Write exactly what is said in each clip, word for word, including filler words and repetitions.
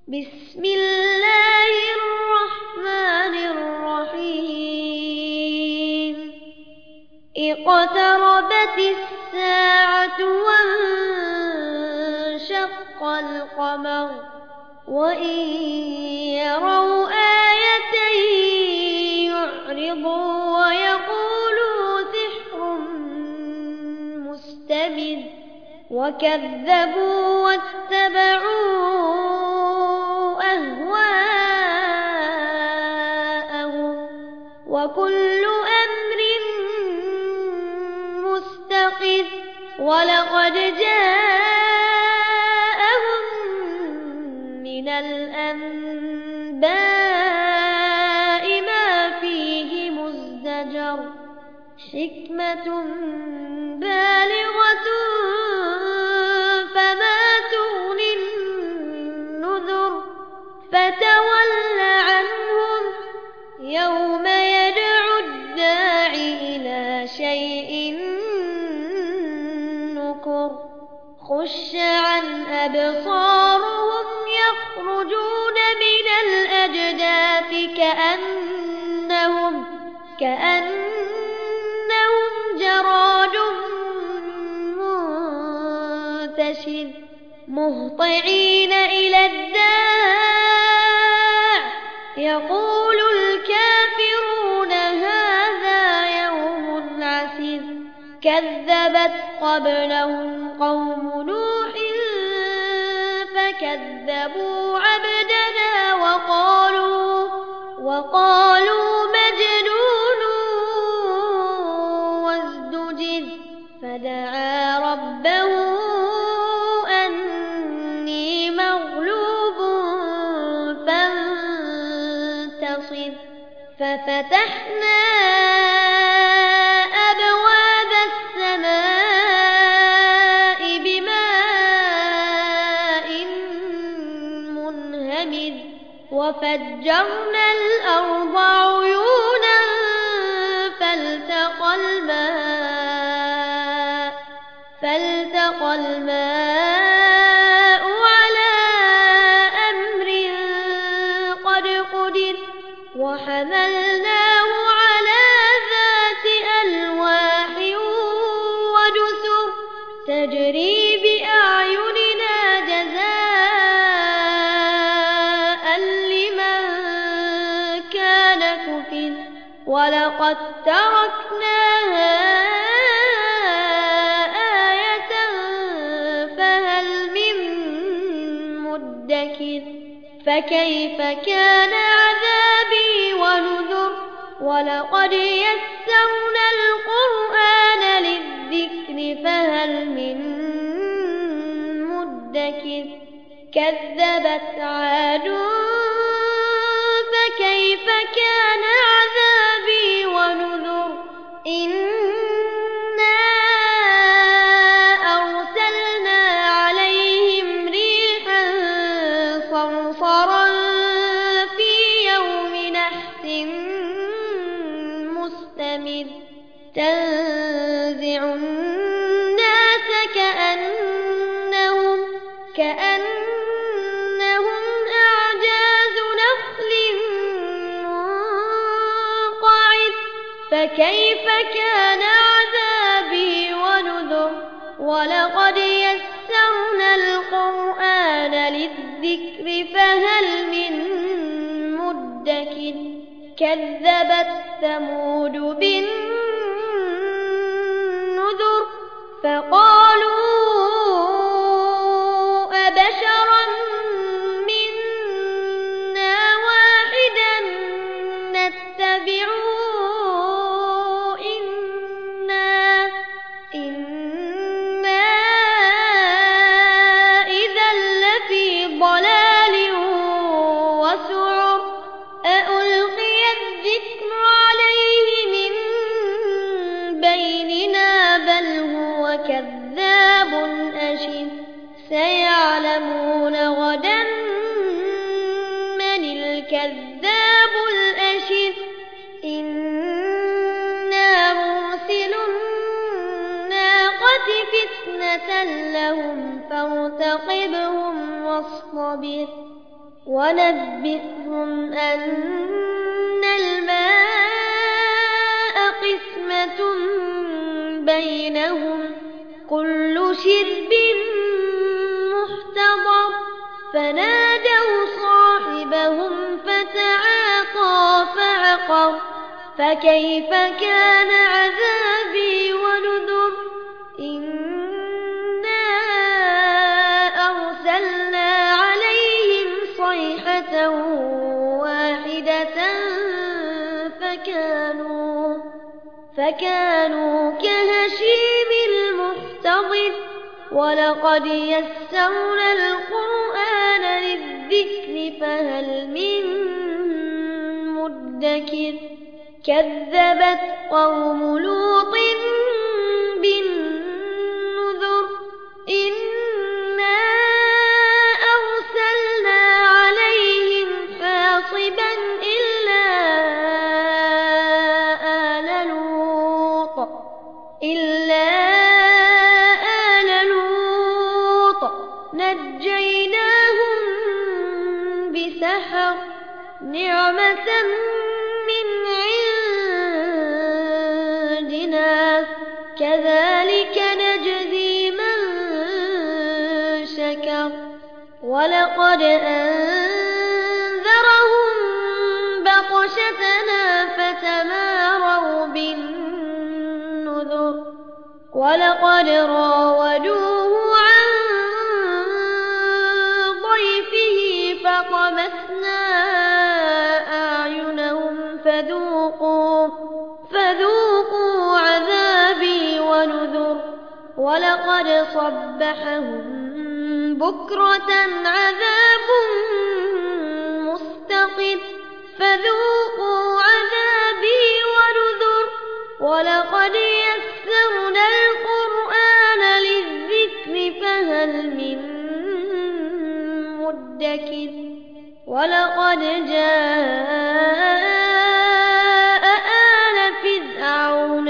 بسم الله الرحمن الرحيم اقتربت الساعة وانشق القمر وإن يروا آية يعرضوا ويقولوا سحر مستمر وكذبوا واتبعوا أهواءهم وكل أمر مستقر ولقد جاءهم من الأنباء ما فيه مزدجر حكمة بالغة فما تغني النذر فتول عنهم يوم يدعو الداعي إلى شيء نكر خش عن أبصارهم يخرجون من الأجداث كأنهم كأنهم جراد منتشر مهطعين إلى الداع يقول الكافرون هذا يوم عسير كذبت قبلهم قوم نوح فكذبوا عبدنا وقالوا وقالوا مجنون وازدجر فدعا ربه أني مغلوب فانتصر ففتحنا أبواب السماء بماء منهمر وفجرنا الأرض عيونا فالتقى الماء فالتقى الماء على أمر قد قدر وحملناه على ذات ألواح ودسر تجري بأعيننا جزاء لمن كان كفر ولقد تركناها آية فهل من مدكر فكيف كان عذابي ونذر ولقد يسرنا القرآن للذكر فهل من مدكر كذبت عاد فكيف كان عذابي ونذر إنا أرسلنا عليهم ريحا صرصرا في يوم نحس مستمر تنزع الناس كأنهم كأنهم أعجاز نخل منقعر فكيف كان عذابي ونذر ولقد يسرنا القرآن للذكر فهل من مدكر كذبت ثمود بالنذر فقالوا أبشرا منا واحدا نتبعه إنا إنا إذا لفي ضلال وسعر أألقي الذكر عليه من بيننا بل هو كذاب أشر سيعلمون غدا من الكذاب الأشر إنا مرسل الناقة فتنة لهم فارتقبهم واصطبر ونبئهم أن الماء قسمة بينهم كل شرب محتضر فنادوا صاحبهم فتعاطى فعقر فكيف كان عذابي ونذر إنا أرسلنا عليهم صيحة واحدة فكانوا, فكانوا كهشيم المحتضر ولقد يسرنا القرآن للذكر فهل من مدكر كذبت قوم لوط بالنذر إنا أرسلنا عليهم حاصبا إلا آل لوط إلا آل لوط نجيناهم بسحر نعمة من عندنا كذلك نجزي من شكر ولقد أنذرهم بطشتنا فتماروا بالنذر ولقد راودوه عن ضيفه فطمسنا أعينهم فذوقوا, فذوقوا عذابي ونذر ولقد صبحهم بكرة عذاب مستقر فذوقوا عذابي ونذر ولقد يسرنا القرآن للذكر فهل من مدكر ولقد جاء آل فرعون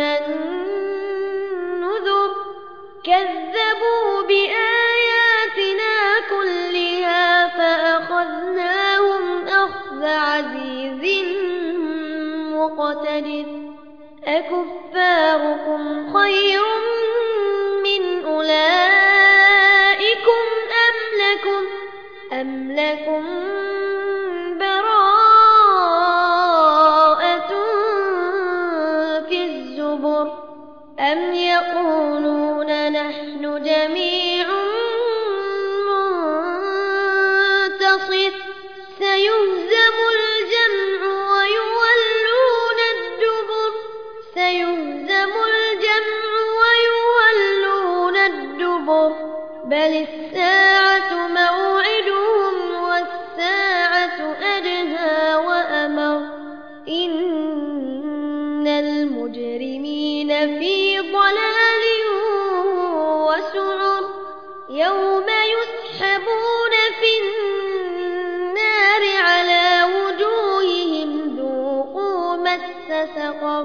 النذر كذبوا بآياتنا كلها فأخذناهم أخذ عزيز مقتدر أكفاركم خير من أولئكم أم لكم, أم لكم براءة في الزبر أم يقولون نحن جميع منتصر سيهزم الجمع ويولون الدبر سيهزم الجمع ويولون الدبر بل الساعة موعدهم والساعة أدهى وأمر إن المجرمين في ضلال وسعر يوم يسحبون في النار على وجوههم ذوقوا مس سقر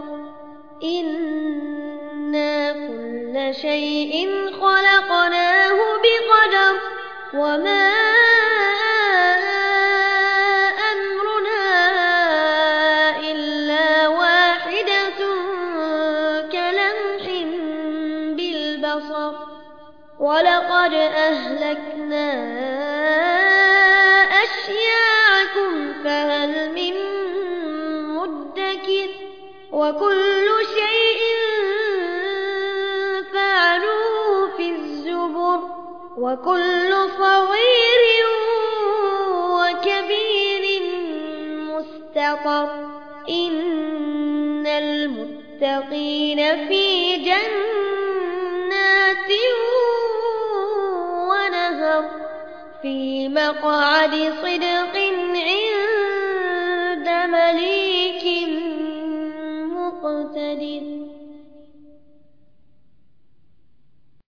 إنا كل شيء خلقناه بقدر وما أمرنا إلا واحدة كلمح بالبصر ولقد أهلكنا أشياعكم فهل من مدكر وكل شيء فعلوه في الزبر وكل صغير وكبير مستقر إن المتقين في جنات ونهر في مقعد صدق عند مليك مقتدر.